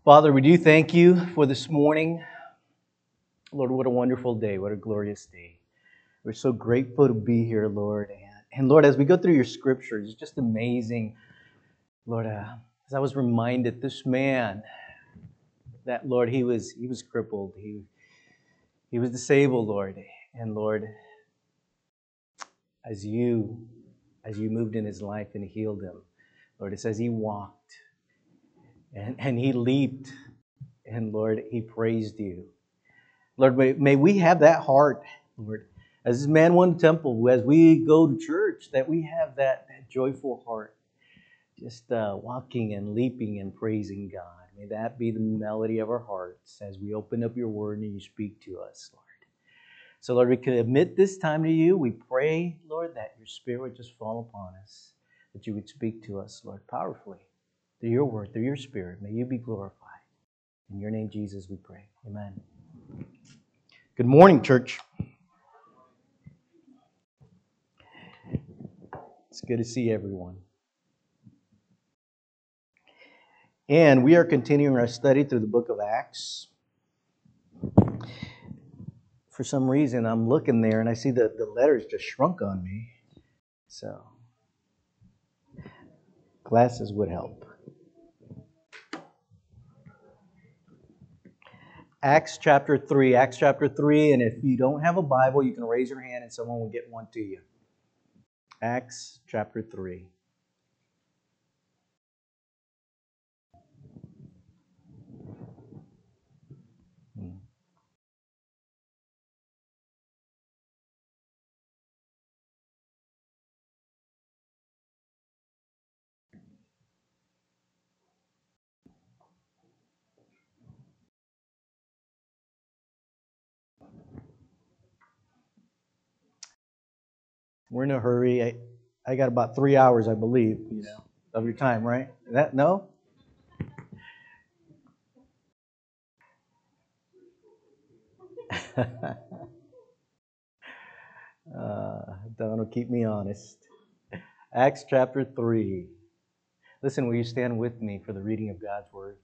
Father, we do thank you for this morning. Lord, what a wonderful day. What a glorious day. We're so grateful to be here, Lord. And Lord, as we go through your scriptures, it's just amazing. Lord, as I was reminded, this man, that Lord, he was crippled. He was disabled, Lord. And Lord, as you moved in his life and healed him, Lord, it says he walked and he leaped. And Lord, he praised you. Lord, may we have that heart, Lord, as this man won the temple, as we go to church, that we have that joyful heart, just walking and leaping and praising God. May that be the melody of our hearts as we open up your word and you speak to us, Lord. So, Lord, we commit this time to you. We pray, Lord, that your Spirit would just fall upon us, that you would speak to us, Lord, powerfully, through your word, through your Spirit. May you be glorified. In your name, Jesus, we pray. Amen. Good morning, church. It's good to see everyone. And we are continuing our study through the book of Acts. For some reason, I'm looking there and I see that the letters just shrunk on me. So, glasses would help. Acts chapter 3. Acts chapter 3. And if you don't have a Bible, you can raise your hand and someone will get one to you. Acts chapter 3. We're in a hurry. I got about 3 hours, I believe, of your time, right? No? That'll keep me honest. Acts chapter 3. Listen, will you stand with me for the reading of God's Word?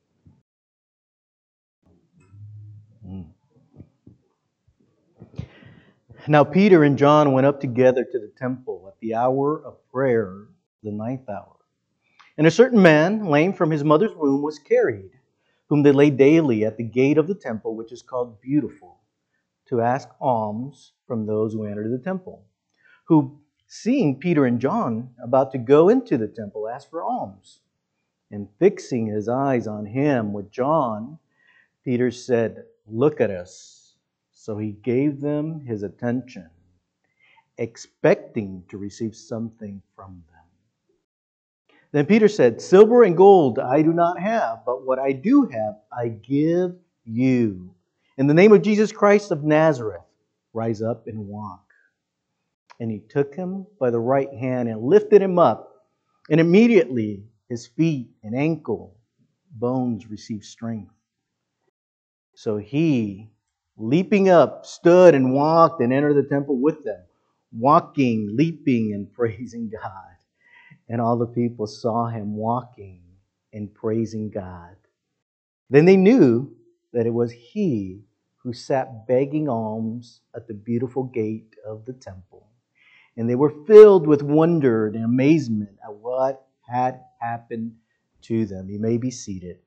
Now Peter and John went up together to the temple at the hour of prayer, the 9th hour. And a certain man, lame from his mother's womb, was carried, whom they laid daily at the gate of the temple, which is called Beautiful, to ask alms from those who entered the temple, who, seeing Peter and John about to go into the temple, asked for alms. And fixing his eyes on him with John, Peter said, "Look at us." So he gave them his attention, expecting to receive something from them. Then Peter said, "Silver and gold I do not have, but what I do have I give you. In the name of Jesus Christ of Nazareth, rise up and walk." And he took him by the right hand and lifted him up. And immediately his feet and ankle bones received strength. So he, leaping up, stood and walked and entered the temple with them, walking, leaping, and praising God. And all the people saw him walking and praising God. Then they knew that it was he who sat begging alms at the beautiful gate of the temple. And they were filled with wonder and amazement at what had happened to them. You may be seated.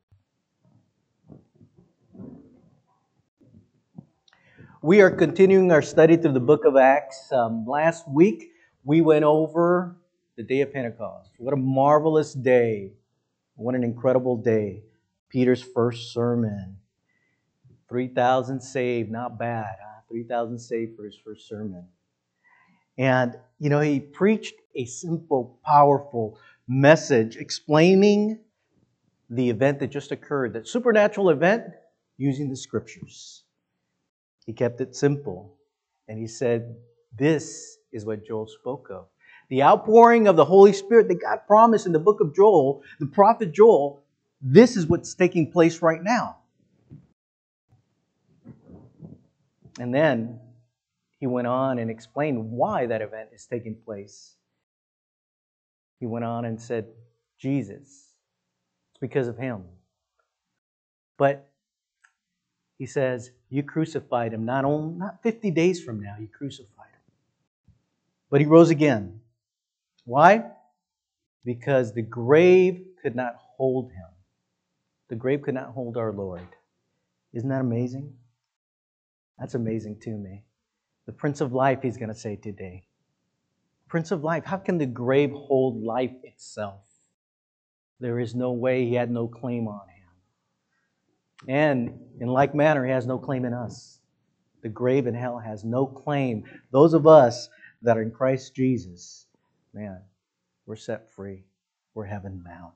We are continuing our study through the book of Acts. Last week, we went over the day of Pentecost. What a marvelous day. What an incredible day. Peter's first sermon. 3,000 saved, not bad. 3,000 saved for his first sermon. And, he preached a simple, powerful message explaining the event that just occurred, that supernatural event, using the Scriptures. He kept it simple. And he said, this is what Joel spoke of. The outpouring of the Holy Spirit that God promised in the book of Joel, the prophet Joel, this is what's taking place right now. And then he went on and explained why that event is taking place. He went on and said, Jesus, it's because of him. But he says, you crucified him not 50 days from now, you crucified him. But he rose again. Why? Because the grave could not hold him. The grave could not hold our Lord. Isn't that amazing? That's amazing to me. The Prince of Life, he's going to say today. Prince of Life, how can the grave hold life itself? There is no way. He had no claim on him. And in like manner, he has no claim in us. The grave in hell has no claim. Those of us that are in Christ Jesus, man, we're set free. We're heaven bound.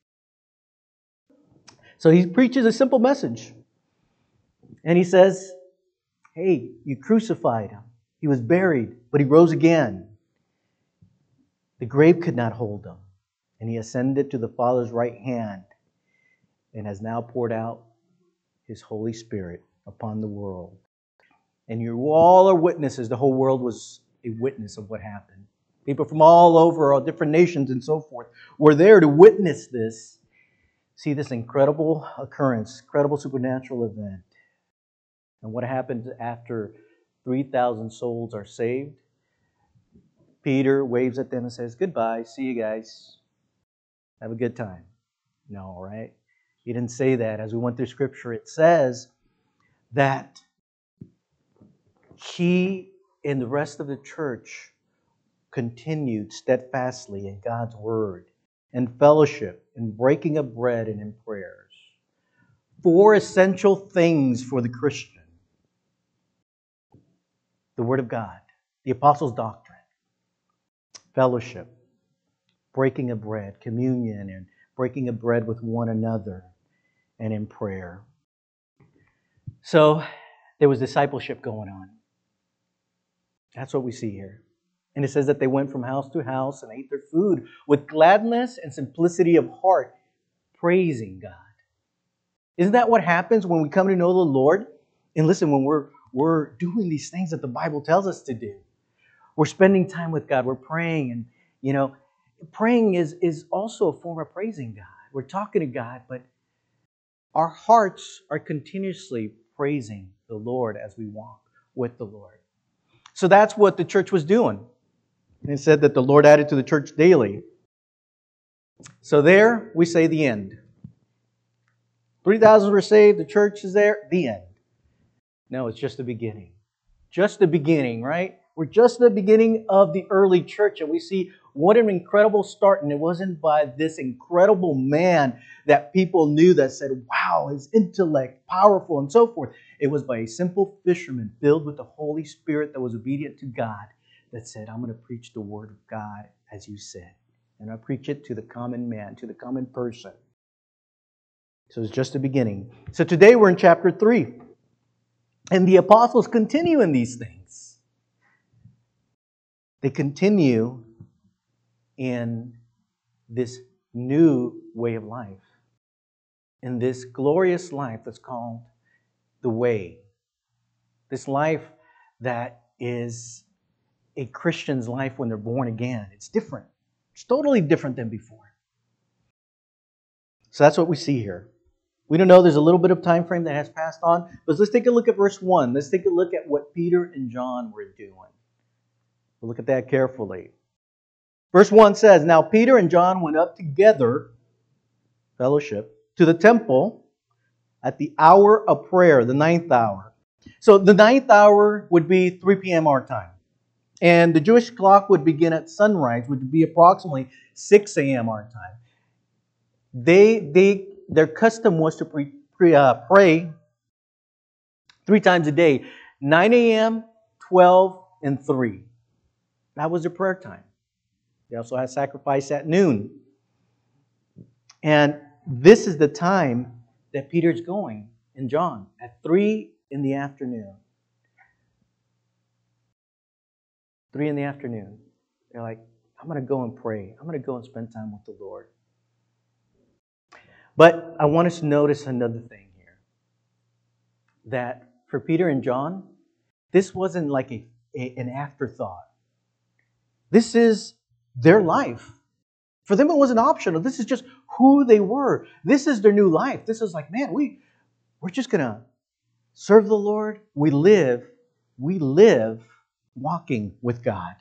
So he preaches a simple message. And he says, hey, you crucified him. He was buried, but he rose again. The grave could not hold him. And he ascended to the Father's right hand and has now poured out His Holy Spirit upon the world. And you all are witnesses. The whole world was a witness of what happened. People from all over, all different nations and so forth, were there to witness this, see this incredible occurrence, incredible supernatural event. And what happens after 3,000 souls are saved? Peter waves at them and says, goodbye, see you guys. Have a good time. No, right? He didn't say that. As we went through Scripture, it says that he and the rest of the church continued steadfastly in God's Word, in fellowship, in breaking of bread, and in prayers. 4 essential things for the Christian. The Word of God, the Apostles' doctrine, fellowship, breaking of bread, communion, and breaking of bread with one another, and in prayer. So there was discipleship going on. That's what we see here. And it says that they went from house to house and ate their food with gladness and simplicity of heart, praising God. Isn't that what happens when we come to know the Lord? And listen, when we're doing these things that the Bible tells us to do. We're spending time with God. We're praying. And, praying is also a form of praising God. We're talking to God, but our hearts are continuously praising the Lord as we walk with the Lord. So that's what the church was doing. And it said that the Lord added to the church daily. So there we say the end. 3,000 were saved, the church is there, the end. No, it's just the beginning. Just the beginning, right? We're just the beginning of the early church, and we see what an incredible start. And it wasn't by this incredible man that people knew that said, wow, his intellect, powerful, and so forth. It was by a simple fisherman filled with the Holy Spirit that was obedient to God that said, I'm going to preach the Word of God as you said. And I preach it to the common man, to the common person. So it's just the beginning. So today we're in chapter 3. And the apostles continue in these things. They continue in this new way of life. In this glorious life that's called the way. This life that is a Christian's life when they're born again. It's different. It's totally different than before. So that's what we see here. We don't know, there's a little bit of time frame that has passed on, but let's take a look at verse 1. Let's take a look at what Peter and John were doing. We'll look at that carefully. Verse 1 says, Now Peter and John went up together, fellowship, to the temple at the hour of prayer, the 9th hour. So the 9th hour would be 3 p.m. our time. And the Jewish clock would begin at sunrise, which would be approximately 6 a.m. our time. Their custom was to pray 3 times a day, 9 a.m., 12, and 3. That was their prayer time. They also had sacrifice at noon. And this is the time that Peter's going, and John, at 3 in the afternoon. 3 in the afternoon. They're like, I'm going to go and pray. I'm going to go and spend time with the Lord. But I want us to notice another thing here. That for Peter and John, this wasn't like an afterthought. This is their life. For them, it wasn't optional. This is just who they were. This is their new life. This is like, man, we're just going to serve the Lord. We live walking with God.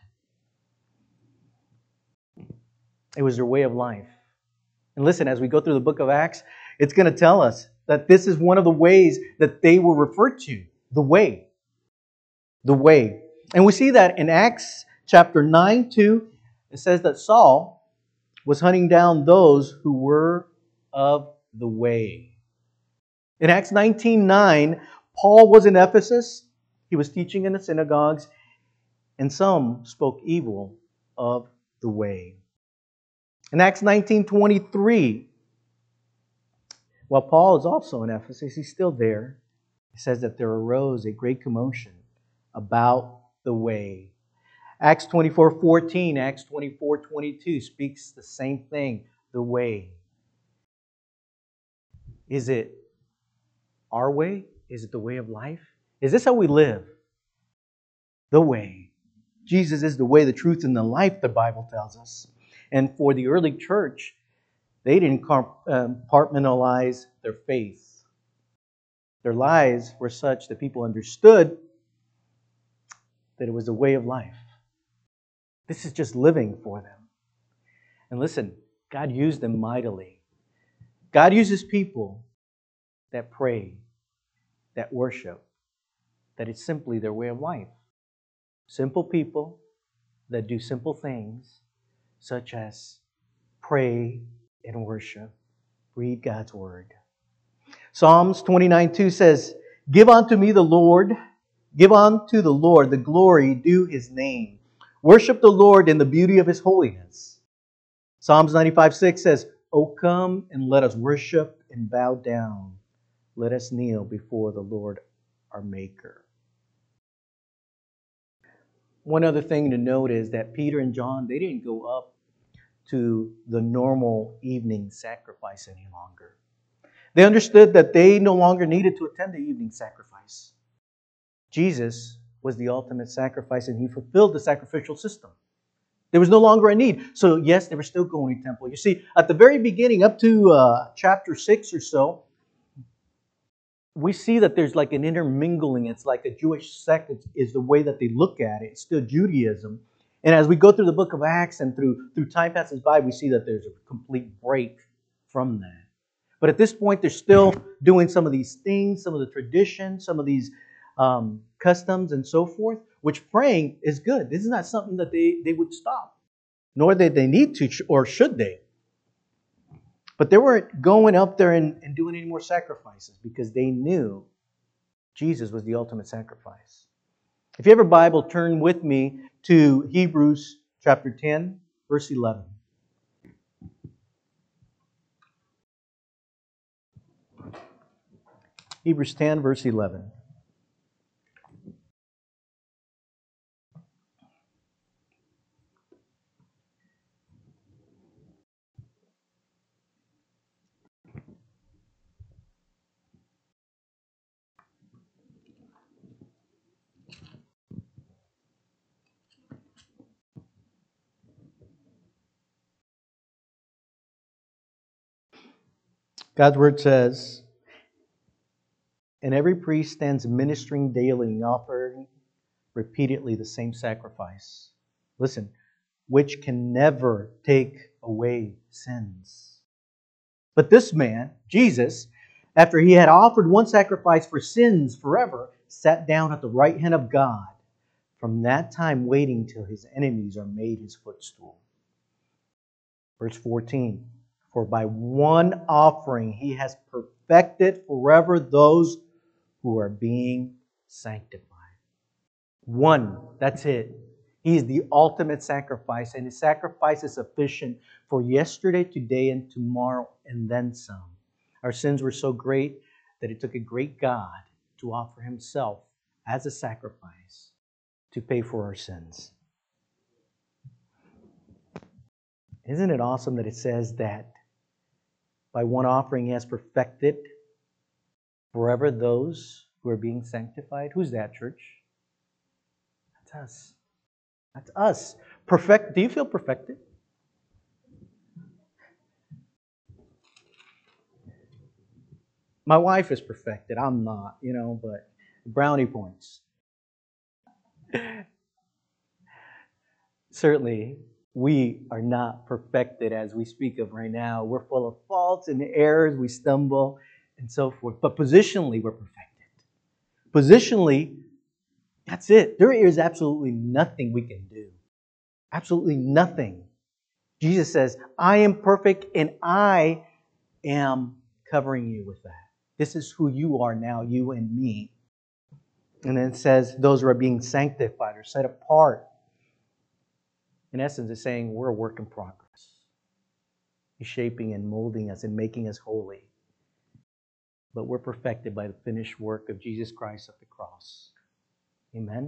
It was their way of life. And listen, as we go through the book of Acts, it's going to tell us that this is one of the ways that they were referred to. The way. The way. And we see that in Acts chapter 9, 2. It says that Saul was hunting down those who were of the way. In Acts 19:9, Paul was in Ephesus. He was teaching in the synagogues, and some spoke evil of the way. In Acts 19:23, while Paul is also in Ephesus, he's still there. It says that there arose a great commotion about the way. Acts 24:14, Acts 24:22 speaks the same thing, the way. Is it our way? Is it the way of life? Is this how we live? The way. Jesus is the way, the truth, and the life, the Bible tells us. And for the early church, they didn't compartmentalize their faith. Their lives were such that people understood that it was the way of life. This is just living for them. And listen, God used them mightily. God uses people that pray, that worship, that it's simply their way of life. Simple people that do simple things, such as pray and worship, read God's Word. Psalms 29:2 says, Give unto me the Lord, give unto the Lord the glory due His name. Worship the Lord in the beauty of His holiness. Psalms 95:6 says, O come and let us worship and bow down. Let us kneel before the Lord our Maker. One other thing to note is that Peter and John, they didn't go up to the normal evening sacrifice any longer. They understood that they no longer needed to attend the evening sacrifice. Jesus was the ultimate sacrifice, and He fulfilled the sacrificial system. There was no longer a need. So yes, they were still going to temple. You see, at the very beginning, up to chapter 6 or so, we see that there's like an intermingling. It's like a Jewish sect is the way that they look at it. It's still Judaism. And as we go through the book of Acts and through time passes by, we see that there's a complete break from that. But at this point, they're still doing some of these things, some of the traditions, some of these customs and so forth, which praying is good. This is not something that they would stop, nor that they need to, or should they. But they weren't going up there and doing any more sacrifices because they knew Jesus was the ultimate sacrifice. If you have a Bible, turn with me to Hebrews chapter 10, verse 11. Hebrews 10, verse 11. God's Word says, And every priest stands ministering daily and offering repeatedly the same sacrifice. Listen, which can never take away sins. But this man, Jesus, after He had offered one sacrifice for sins forever, sat down at the right hand of God, from that time waiting till His enemies are made His footstool. Verse 14, For by one offering He has perfected forever those who are being sanctified. One, that's it. He is the ultimate sacrifice, and His sacrifice is sufficient for yesterday, today, and tomorrow, and then some. Our sins were so great that it took a great God to offer Himself as a sacrifice to pay for our sins. Isn't it awesome that it says that by one offering He has perfected forever those who are being sanctified? Who's that, church? That's us. That's us. Perfect. Do you feel perfected? My wife is perfected. I'm not, but brownie points. Certainly, we are not perfected as we speak of right now. We're full of faults and errors. We stumble and so forth. But positionally, we're perfected. Positionally, that's it. There is absolutely nothing we can do. Absolutely nothing. Jesus says, I am perfect and I am covering you with that. This is who you are now, you and me. And then it says, those who are being sanctified or set apart. In essence, it's saying we're a work in progress. He's shaping and molding us and making us holy. But we're perfected by the finished work of Jesus Christ at the cross. Amen?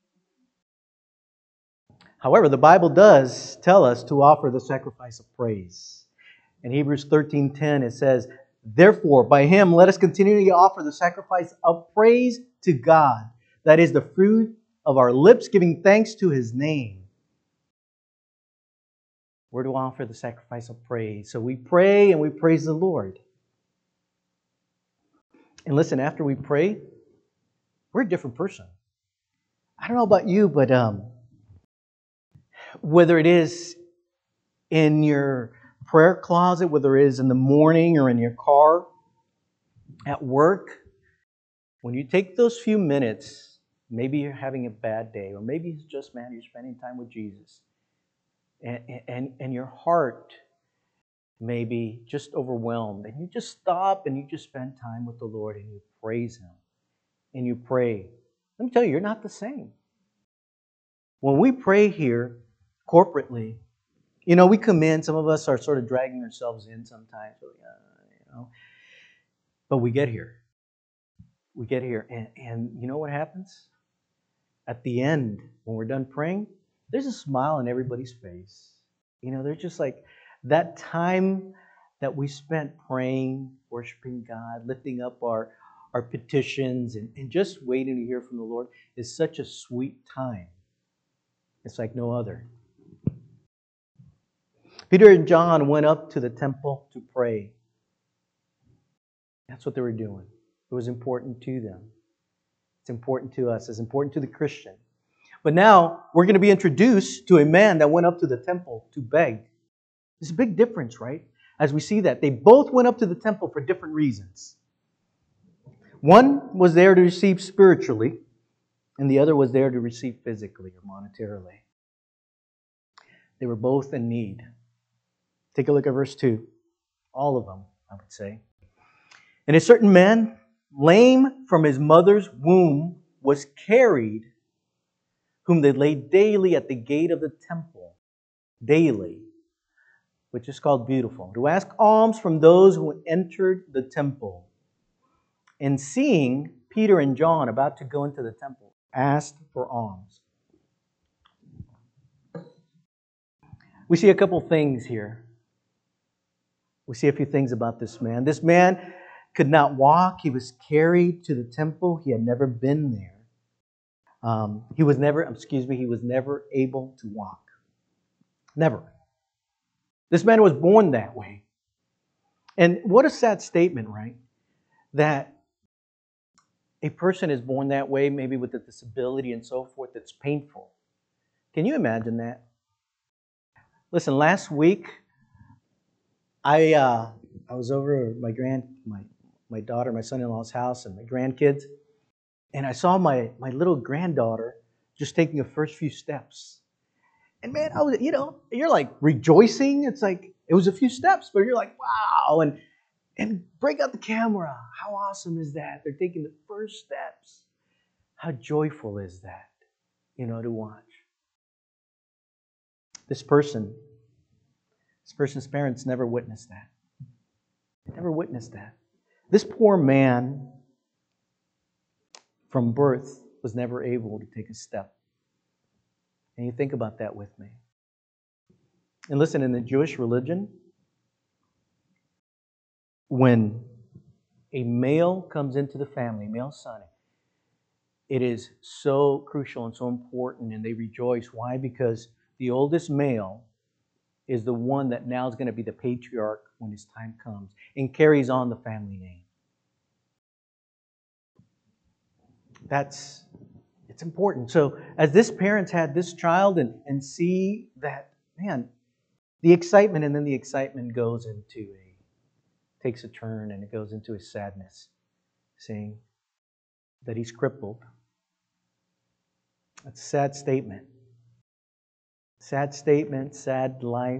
However, the Bible does tell us to offer the sacrifice of praise. In Hebrews 13:10 it says, therefore, by Him let us continually offer the sacrifice of praise to God. That is the fruit of our lips, giving thanks to His name. We're to offer the sacrifice of praise. So we pray and we praise the Lord. And listen, after we pray, we're a different person. I don't know about you, but whether it is in your prayer closet, whether it is in the morning or in your car, at work, when you take those few minutes, maybe you're having a bad day, or maybe it's just, man, you're spending time with Jesus, and your heart may be just overwhelmed, and you just stop and you just spend time with the Lord and you praise Him and you pray. Let me tell you, you're not the same. When we pray here corporately, we come in, some of us are sort of dragging ourselves in sometimes, but we get here. We get here, and you know what happens? At the end, when we're done praying, there's a smile on everybody's face. There's just like that time that we spent praying, worshiping God, lifting up our petitions, and just waiting to hear from the Lord is such a sweet time. It's like no other. Peter and John went up to the temple to pray. That's what they were doing. It was important to them. It's important to us. It's important to the Christian. But now we're going to be introduced to a man that went up to the temple to beg. There's a big difference, right? As we see that. They both went up to the temple for different reasons. One was there to receive spiritually, and the other was there to receive physically or monetarily. They were both in need. Take a look at verse 2. All of them, I would say. And a certain man, lame from his mother's womb, was carried, whom they laid daily at the gate of the temple. Daily. Which is called Beautiful. To ask alms from those who entered the temple. And seeing Peter and John about to go into the temple, asked for alms. We see a couple things here. We see a few things about this man. This man could not walk. He was carried to the temple. He had never been there. He was never able to walk. Never. This man was born that way. And what a sad statement, right? That a person is born that way, maybe with a disability and so forth, that's painful. Can you imagine that? Listen, last week, I was over at my daughter, my son-in-law's house, and my grandkids, and I saw my little granddaughter just taking the first few steps. And man, I was, you're like rejoicing. It's like it was a few steps, but you're like, wow, and break out the camera. How awesome is that? They're taking the first steps. How joyful is that, to watch. This person's parents never witnessed that. Never witnessed that. This poor man from birth was never able to take a step. And you think about that with me. And listen, in the Jewish religion, when a male comes into the family, male son, it is so crucial and so important, and they rejoice. Why? Because the oldest male is the one that now is going to be the patriarch when his time comes and carries on the family name. It's important. So as this parents had this child and see that, man, the excitement, and then the excitement takes a turn and it goes into a sadness, seeing that he's crippled. That's a sad statement. Sad statement, sad life,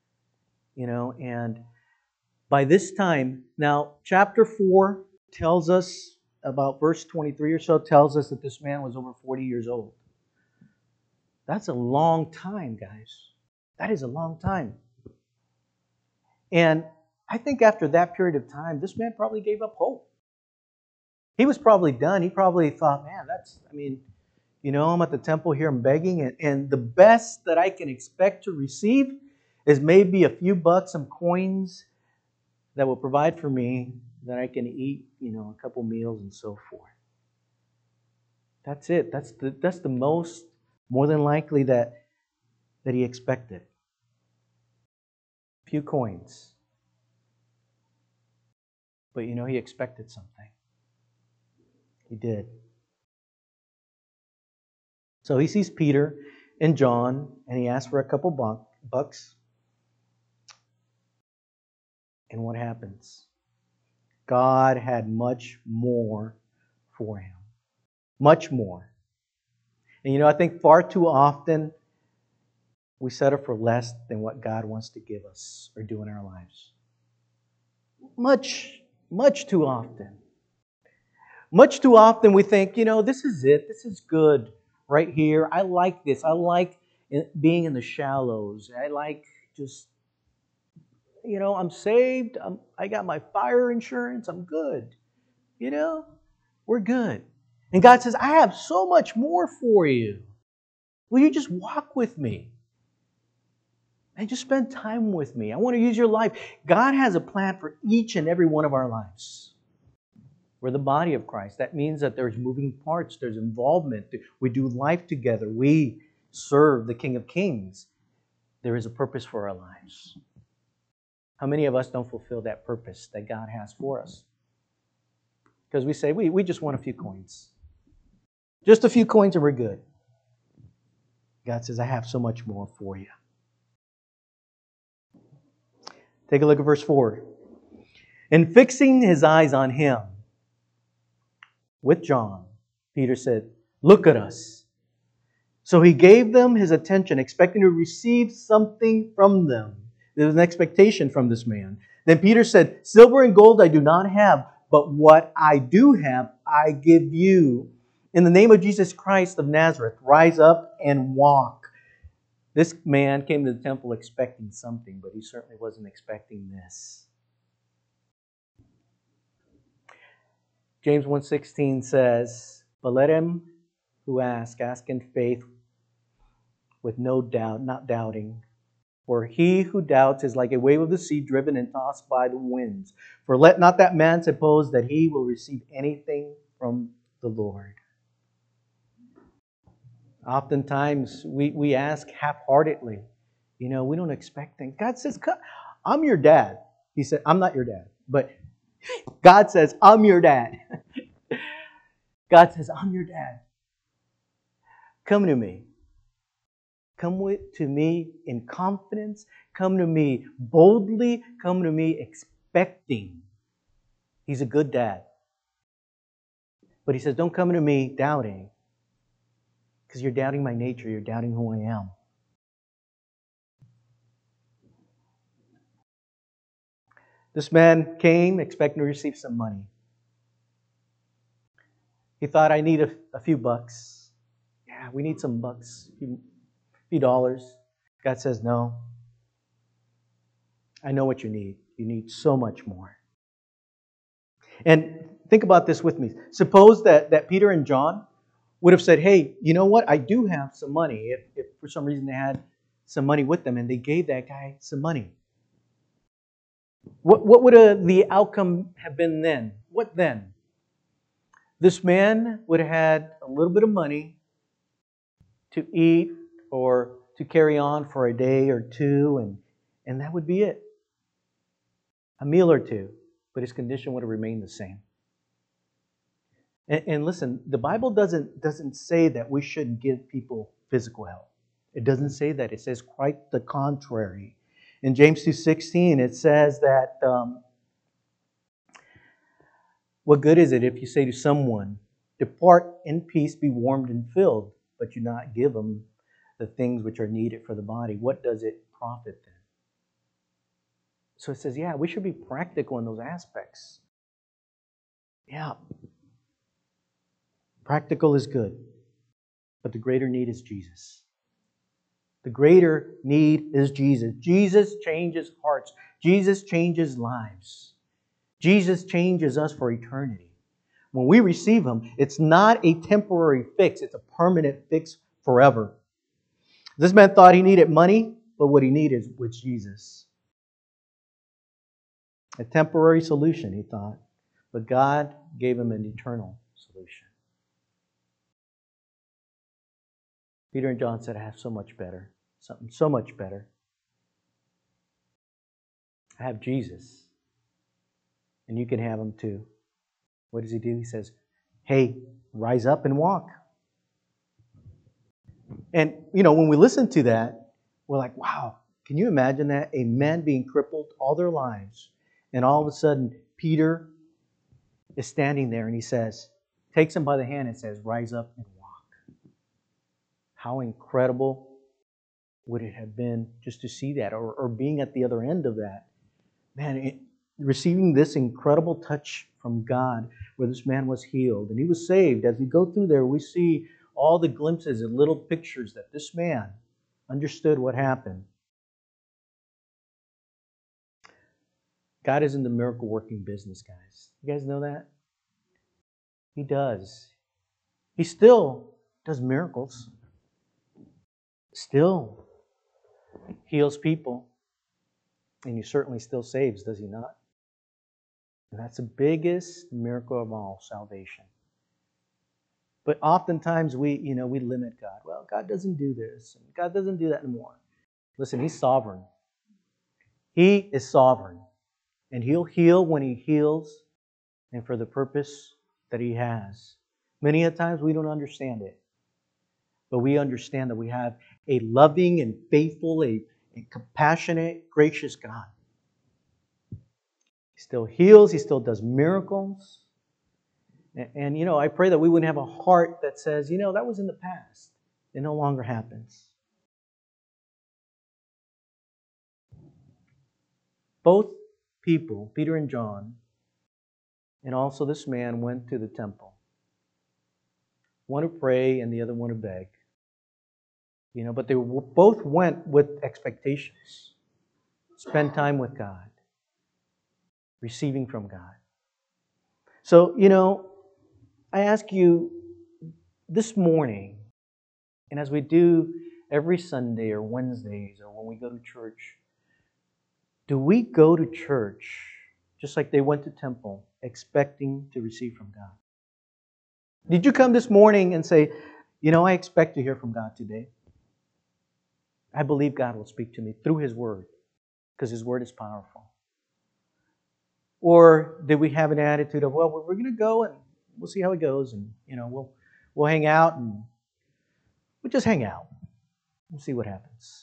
and by this time, now chapter 4 tells us, about verse 23 or so, tells us that this man was over 40 years old. That's a long time, guys. That is a long time. And I think after that period of time, this man probably gave up hope. He was probably done. He probably thought, man, I'm at the temple here, I'm begging, and the best that I can expect to receive is maybe a few bucks, some coins that will provide for me that I can eat, a couple meals and so forth. That's it. That's the most, more than likely, that he expected. A few coins. But he expected something. He did. So he sees Peter and John, and he asks for a couple bucks. And what happens? God had much more for him. Much more. And I think far too often we settle for less than what God wants to give us or do in our lives. Much, much too often. Much too often we think, this is it. This is good right here. I like this. I like being in the shallows. I like just, I'm saved. I got my fire insurance. I'm good. We're good. And God says, I have so much more for you. Will you just walk with me? And just spend time with me. I want to use your life. God has a plan for each and every one of our lives. We're the body of Christ. That means that there's moving parts. There's involvement. We do life together. We serve the King of Kings. There is a purpose for our lives. How many of us don't fulfill that purpose that God has for us? Because we say, we just want a few coins. Just a few coins and we're good. God says, I have so much more for you. Take a look at verse 4. And fixing his eyes on him, with John, Peter said, look at us. So he gave them his attention, expecting to receive something from them. There was an expectation from this man. Then Peter said, silver and gold I do not have, but what I do have, I give you. In the name of Jesus Christ of Nazareth, rise up and walk. This man came to the temple expecting something, but he certainly wasn't expecting this. James 1:16 says, but let him who ask in faith with no doubt, not doubting. For he who doubts is like a wave of the sea driven and tossed by the winds. For let not that man suppose that he will receive anything from the Lord. Oftentimes we ask half-heartedly. We don't expect things. God says, I'm your dad. He said, I'm not your dad. But God says, I'm your dad. God says, I'm your dad. Come to me. Come to me in confidence. Come to me boldly. Come to me expecting. He's a good dad. But he says, don't come to me doubting. Because you're doubting my nature. You're doubting who I am. This man came expecting to receive some money. He thought, I need a few bucks. Yeah, we need some bucks. A few dollars. God says, no. I know what you need. You need so much more. And think about this with me. Suppose that Peter and John would have said, hey, you know what? I do have some money. If for some reason they had some money with them and they gave that guy some money. What would the outcome have been then? What then? This man would have had a little bit of money to eat or to carry on for a day or two, and that would be it. A meal or two, but his condition would have remained the same. And listen, the Bible doesn't say that we shouldn't give people physical help. It doesn't say that. It says quite the contrary. In James 2:16, it says that what good is it if you say to someone, "Depart in peace, be warmed and filled," but you not give them the things which are needed for the body? What does it profit them? So it says, yeah, we should be practical in those aspects. Yeah, practical is good, but the greater need is Jesus. The greater need is Jesus. Jesus changes hearts. Jesus changes lives. Jesus changes us for eternity. When we receive Him, it's not a temporary fix. It's a permanent fix forever. This man thought he needed money, but what he needed was Jesus. A temporary solution, he thought. But God gave him an eternal solution. Peter and John said, I have so much better. Something so much better. I have Jesus. And you can have Him too. What does He do? He says, hey, rise up and walk. And, when we listen to that, we're like, wow, can you imagine that? A man being crippled all their lives. And all of a sudden, Peter is standing there and he says, takes him by the hand and says, rise up and walk. How incredible would it have been just to see that, or being at the other end of that? Man, receiving this incredible touch from God where this man was healed and he was saved. As we go through there, we see all the glimpses and little pictures that this man understood what happened. God is in the miracle working business, guys. You guys know that? He does. He still does miracles. Still heals people. And He certainly still saves, does He not? And that's the biggest miracle of all, salvation. But oftentimes we limit God. Well, God doesn't do this, and God doesn't do that anymore. Listen, He's sovereign. He is sovereign. And He'll heal when He heals and for the purpose that He has. Many a times we don't understand it. But we understand that we have a loving and faithful, a compassionate, gracious God. He still heals. He still does miracles. And I pray that we wouldn't have a heart that says, that was in the past. It no longer happens. Both people, Peter and John, and also this man, went to the temple. One to pray and the other one to beg. But they both went with expectations. Spend time with God. Receiving from God. So, I ask you this morning, and as we do every Sunday or Wednesdays or when we go to church, do we go to church just like they went to temple, expecting to receive from God? Did you come this morning and say, I expect to hear from God today? I believe God will speak to me through His Word, because His Word is powerful. Or did we have an attitude of, well, we're going to go and we'll see how it goes, and we'll hang out and we'll just hang out. We'll see what happens.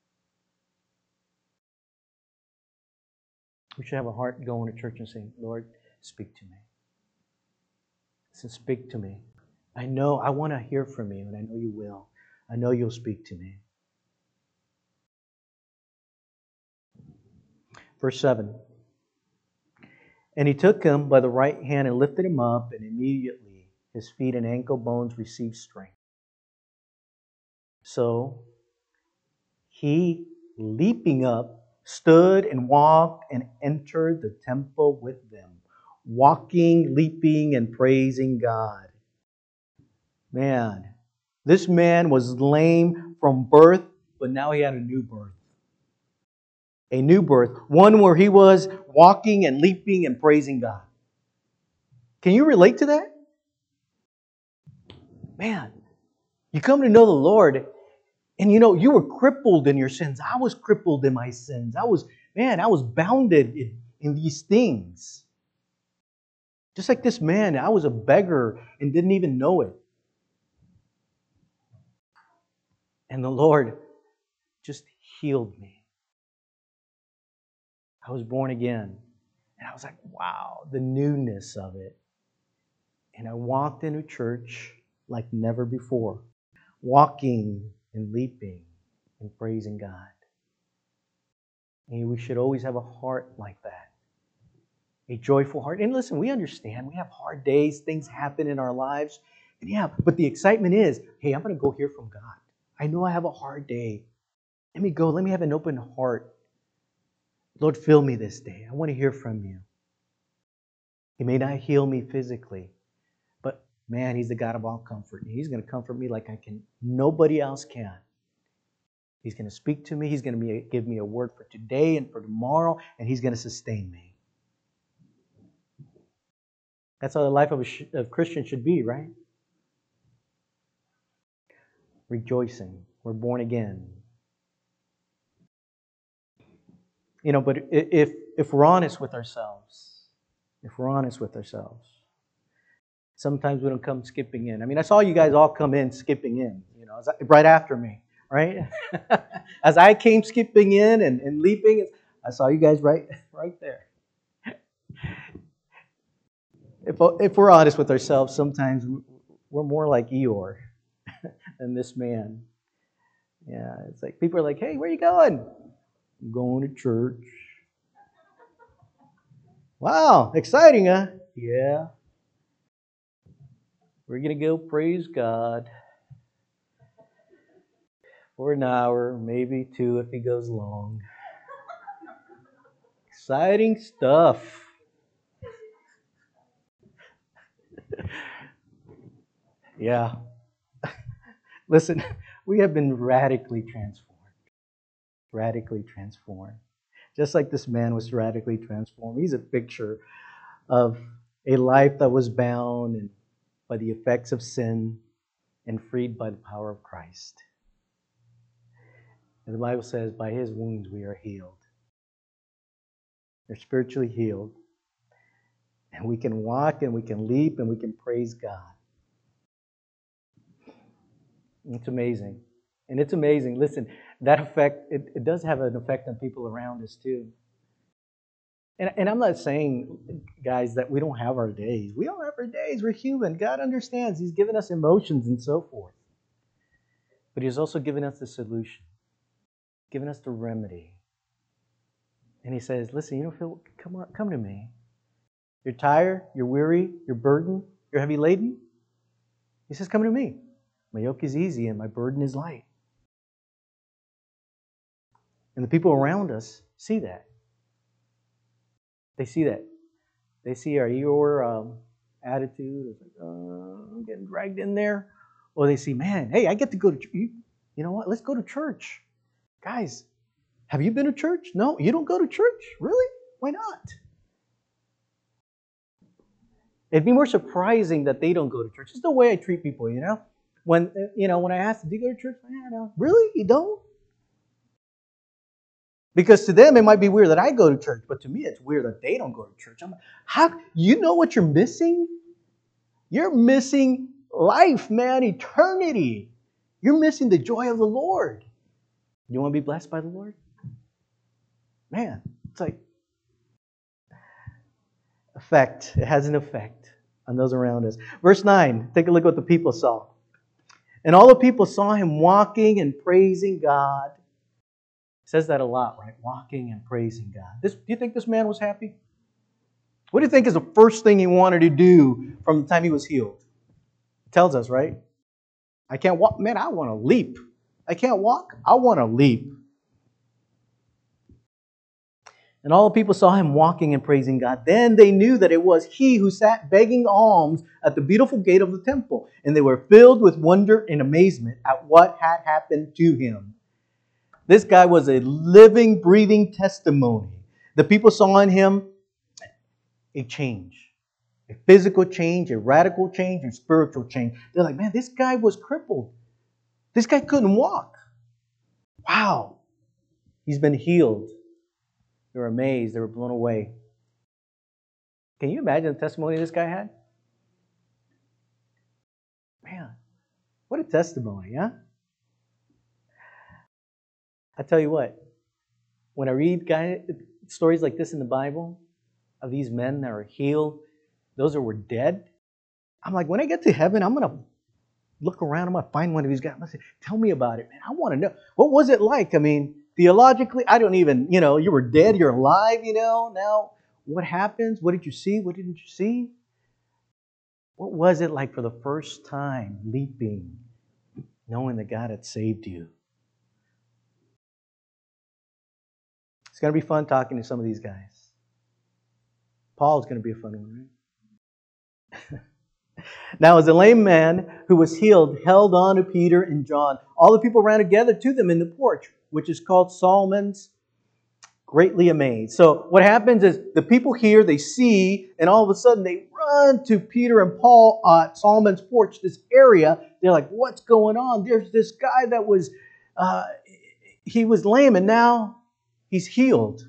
We should have a heart going to church and saying, Lord, speak to me. Listen, speak to me. I want to hear from you, and I know you will. I know you'll speak to me. Verse 7. And He took him by the right hand and lifted him up, and immediately his feet and ankle bones received strength. So he, leaping up, stood and walked and entered the temple with them, walking, leaping, and praising God. Man, this man was lame from birth, but now he had a new birth. A new birth. One where he was walking and leaping and praising God. Can you relate to that? Man, you come to know the Lord, and you were crippled in your sins. I was crippled in my sins. I was bounded in these things. Just like this man, I was a beggar and didn't even know it. And the Lord just healed me. I was born again. And I was like, wow, the newness of it. And I walked into church like never before, walking and leaping and praising God. And we should always have a heart like that, a joyful heart. And listen, we understand we have hard days, things happen in our lives. And yeah, but the excitement is, hey, I'm going to go hear from God. I know I have a hard day. Let me go. Let me have an open heart. Lord, fill me this day. I want to hear from you. He may not heal me physically, but man, He's the God of all comfort. And He's going to comfort me like nobody else can. He's going to speak to me. He's going to give me a word for today and for tomorrow, and He's going to sustain me. That's how the life of a Christian should be, right? Rejoicing. We're born again. But if we're honest with ourselves, sometimes we don't come skipping in. I mean, I saw you guys all come in skipping in, right after me, right? As I came skipping in and leaping, I saw you guys right there. If we're honest with ourselves, sometimes we're more like Eeyore than this man. Yeah, it's like people are like, hey, where are you going? I'm going to church. Wow, exciting, huh? Yeah. We're going to go praise God for an hour, maybe 2 if He goes long. Exciting stuff. Yeah. Listen, we have been radically transformed. Radically transformed. Just like this man was radically transformed. He's a picture of a life that was bound by the effects of sin and freed by the power of Christ. And the Bible says, by His wounds we are healed. We're spiritually healed. And we can walk and we can leap and we can praise God. It's amazing. And it's amazing. Listen, that effect, it does have an effect on people around us too. And I'm not saying, guys, that we don't have our days. We all have our days. We're human. God understands. He's given us emotions and so forth. But He's also given us the solution, given us the remedy. And He says, listen, you don't feel, come to me. You're tired, you're weary, you're burdened, you're heavy laden. He says, come to me. My yoke is easy and my burden is light. And the people around us see that. They see that. They see our Eeyore attitude. It's like, I'm getting dragged in there. Or they see, man, hey, I get to go to church. You know what? Let's go to church. Guys, have you been to church? No, you don't go to church? Really? Why not? It'd be more surprising that they don't go to church. It's the way I treat people, When I ask them, do you go to church? No. Really? You don't? Because to them, it might be weird that I go to church, but to me, it's weird that they don't go to church. I'm like, how? You know what you're missing? You're missing life, man, eternity. You're missing the joy of the Lord. You want to be blessed by the Lord? Man, it's like effect. It has an effect on those around us. Verse 9, take a look at what the people saw. And all the people saw Him walking and praising God. It says that a lot, right? Walking and praising God. Do you think this man was happy? What do you think is the first thing he wanted to do from the time he was healed? It tells us, right? I can't walk. Man, I want to leap. I can't walk. I want to leap. And all the people saw him walking and praising God. Then they knew that it was he who sat begging alms at the beautiful gate of the temple. And they were filled with wonder and amazement at what had happened to him. This guy was a living, breathing testimony. The people saw in him a change. A physical change, a radical change, a spiritual change. They're like, man, this guy was crippled. This guy couldn't walk. Wow. He's been healed. They were amazed. They were blown away. Can you imagine the testimony this guy had? Man, what a testimony, huh? I tell you what, when I read stories like this in the Bible, of these men that are healed, those that were dead, I'm like, when I get to heaven, I'm going to look around, I'm going to find one of these guys. I'm going to say, tell me about it, man. I want to know. What was it like? I mean, theologically, I don't even, you were dead, you're alive, Now, what happens? What did you see? What didn't you see? What was it like for the first time, leaping, knowing that God had saved you? It's going to be fun talking to some of these guys. Paul's going to be a fun one, right? Now, as a lame man who was healed held on to Peter and John, all the people ran together to them in the porch, which is called Solomon's, greatly amazed. So what happens is the people hear, they see, and all of a sudden they run to Peter and Paul at Solomon's porch, this area. They're like, what's going on? There's this guy that was, he was lame and now he's healed.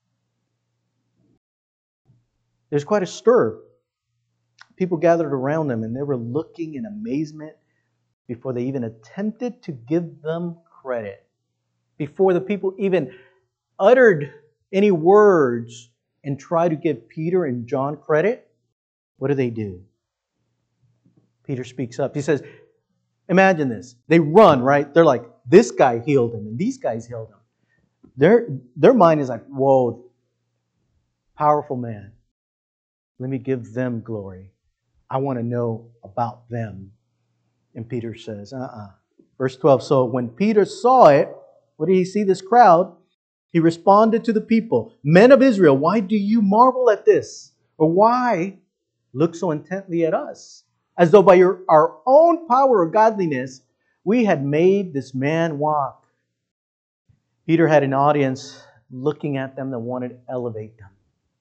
There's quite a stir. People gathered around them and they were looking in amazement before they even attempted to give them credit. Before the people even uttered any words and tried to give Peter and John credit, what do? Peter speaks up. He says, imagine this. They run, right? They're like, this guy healed him and these guys healed him. Their mind is like, whoa, powerful man. Let me give them glory. I want to know about them. And Peter says, Verse 12, so when Peter saw it, what did he see? This crowd. He responded to the people, men of Israel, why do you marvel at this? Or why look so intently at us? As though by our own power or godliness, we had made this man walk. Peter had an audience looking at them that wanted to elevate them.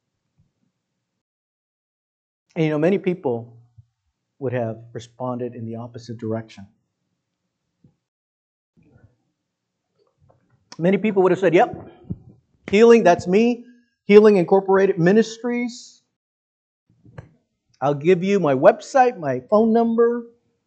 And many people would have responded in the opposite direction. Many people would have said, yep, healing, that's me. Healing Incorporated Ministries. I'll give you my website, my phone number.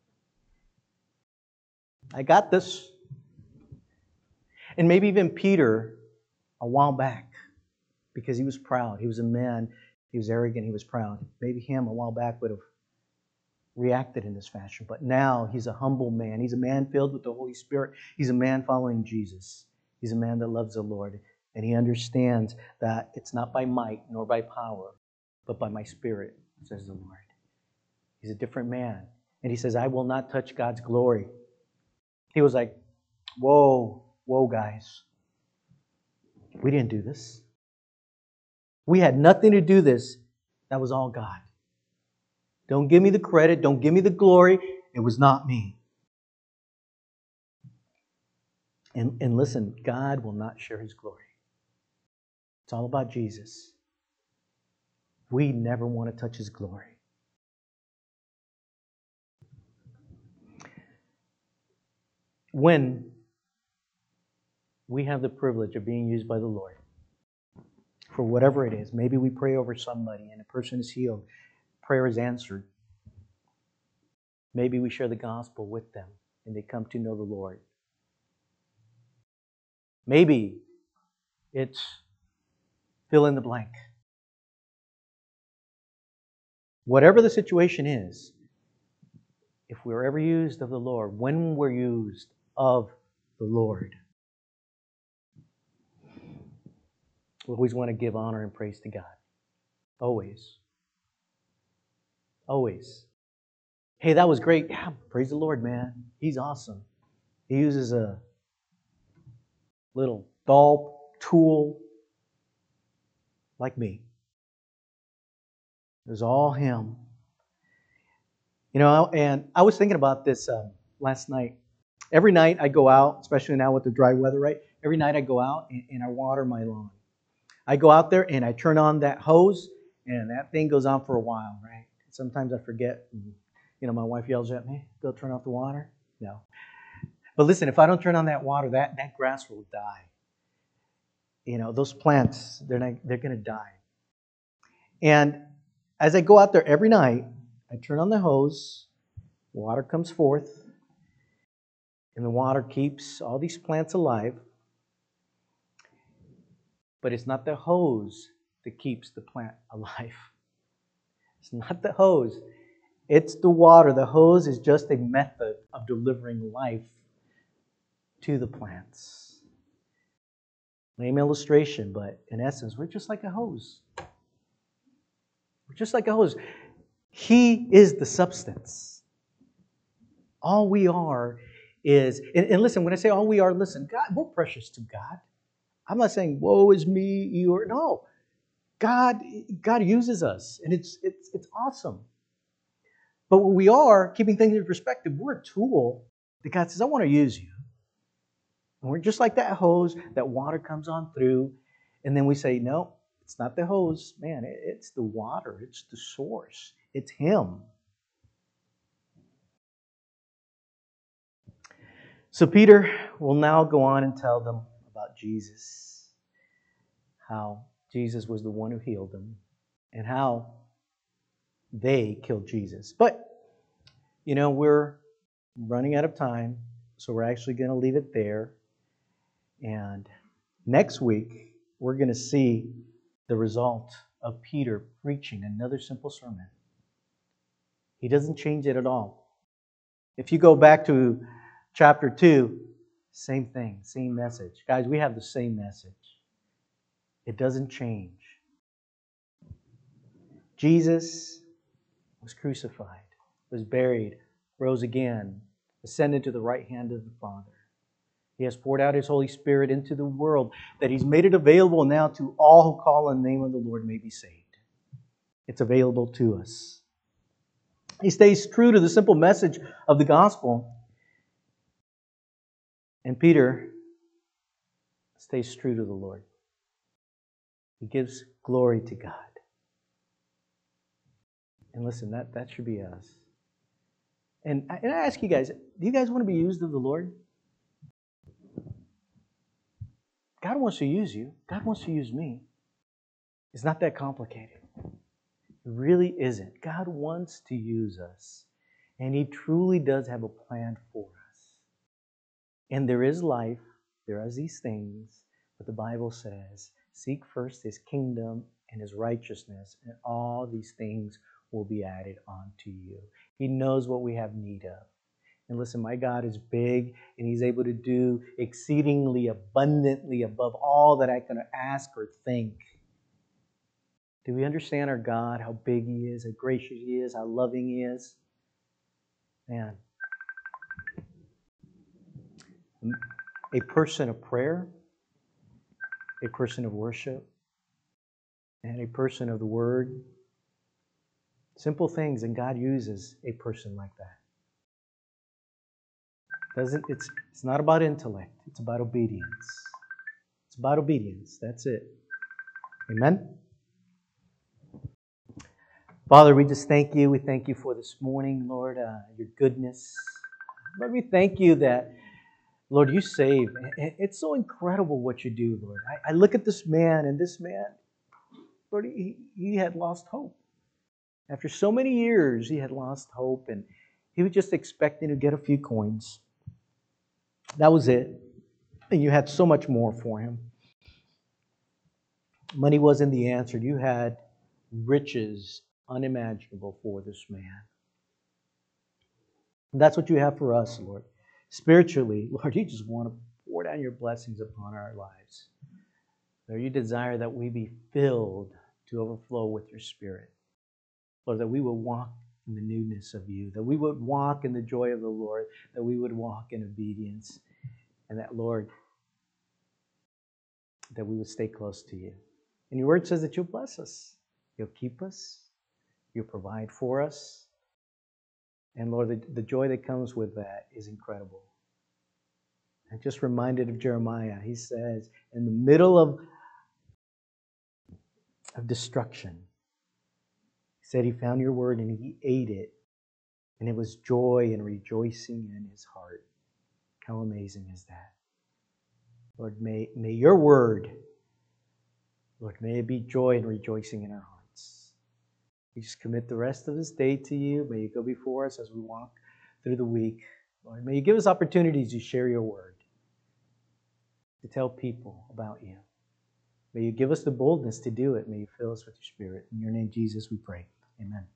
I got this. And maybe even Peter, a while back, because he was proud. He was a man. He was arrogant. He was proud. Maybe him a while back would have reacted in this fashion. But now he's a humble man. He's a man filled with the Holy Spirit. He's a man following Jesus. He's a man that loves the Lord. And he understands that it's not by might nor by power, but by my Spirit, says the Lord. He's a different man. And he says, I will not touch God's glory. He was like, whoa, guys. We didn't do this. We had nothing to do this. That was all God. Don't give me the credit. Don't give me the glory. It was not me. And listen, God will not share His glory. It's all about Jesus. We never want to touch His glory. When we have the privilege of being used by the Lord for whatever it is, maybe we pray over somebody and a person is healed, prayer is answered. Maybe we share the gospel with them and they come to know the Lord. Maybe it's fill in the blank. Whatever the situation is, if we're ever used of the Lord, when we're used of the Lord, we always want to give honor and praise to God. Always. Always. Hey, that was great. Yeah, praise the Lord, man. He's awesome. He uses a little dull tool like me. It was all Him. And I was thinking about this last night. Every night I go out, especially now with the dry weather, right? Every night I go out and I water my lawn. I go out there and I turn on that hose and that thing goes on for a while, right? Sometimes I forget. My wife yells at me, go turn off the water. No. But listen, if I don't turn on that water, that grass will die. Those plants, they're going to die. And as I go out there every night, I turn on the hose, water comes forth, and the water keeps all these plants alive. But it's not the hose that keeps the plant alive. It's not the hose. It's the water. The hose is just a method of delivering life to the plants. Lame illustration, but in essence, we're just like a hose. We're just like a hose. He is the substance. All we are is, and listen, when I say all we are, listen, God, we're precious to God. I'm not saying, woe is me, you are. No. God uses us, and it's awesome. But what we are, keeping things in perspective, we're a tool that God says, I want to use you. And we're just like that hose, that water comes on through, and then we say, no, it's not the hose, man, it's the water, it's the source, it's Him. So Peter will now go on and tell them about Jesus, how Jesus was the one who healed them, and how they killed Jesus. But, we're running out of time, so we're actually going to leave it there. And next week, we're going to see the result of Peter preaching another simple sermon. He doesn't change it at all. If you go back to chapter 2, same thing, same message. Guys, we have the same message. It doesn't change. Jesus was crucified, was buried, rose again, ascended to the right hand of the Father. He has poured out His Holy Spirit into the world, that He's made it available now to all who call on the name of the Lord may be saved. It's available to us. He stays true to the simple message of the gospel. And Peter stays true to the Lord. He gives glory to God. And listen, that should be us. And I ask you guys, do you guys want to be used of the Lord? God wants to use you. God wants to use me. It's not that complicated. It really isn't. God wants to use us. And He truly does have a plan for us. And there is life. There are these things. But the Bible says, seek first His kingdom and His righteousness, and all these things will be added onto you. He knows what we have need of. And listen, my God is big, and He's able to do exceedingly abundantly above all that I can ask or think. Do we understand our God, how big He is, how gracious He is, how loving He is? Man. A person of prayer, a person of worship, and a person of the Word. Simple things, and God uses a person like that. It's not about intellect. It's about obedience. It's about obedience. That's it. Amen? Father, we just thank You. We thank You for this morning, Lord, Your goodness. Lord, we thank You that, Lord, You save. It's so incredible what You do, Lord. I look at this man, and this man, Lord, he had lost hope. After so many years, he had lost hope, and he was just expecting to get a few coins. That was it. And You had so much more for him. Money wasn't the answer. You had riches unimaginable for this man. And that's what You have for us, Lord. Spiritually, Lord, You just want to pour down Your blessings upon our lives. Lord, You desire that we be filled to overflow with Your Spirit. Lord, that we will walk in the newness of You, that we would walk in the joy of the Lord, that we would walk in obedience, and that, Lord, that we would stay close to You. And Your Word says that You'll bless us. You'll keep us. You'll provide for us. And Lord, the joy that comes with that is incredible. I'm just reminded of Jeremiah. He says, in the middle of destruction, he said he found Your Word and he ate it. And it was joy and rejoicing in his heart. How amazing is that? Lord, may Your Word, Lord, may it be joy and rejoicing in our hearts. We just commit the rest of this day to you. May you go before us as we walk through the week. Lord, may you give us opportunities to share your word, to tell people about you. May you give us the boldness to do it. May you fill us with your Spirit. In your name, Jesus, we pray. Amen.